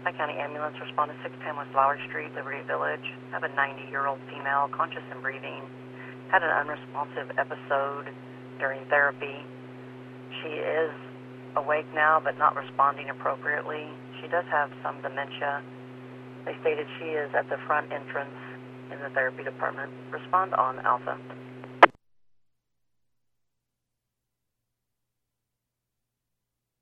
County Ambulance responded 610 West Lowry Street, Liberty Village. I have a 90-year-old female, conscious and breathing. Had an unresponsive episode during therapy. She is awake now, but not responding appropriately. She does have some dementia. They stated she is at the front entrance in the therapy department. Respond on Alpha.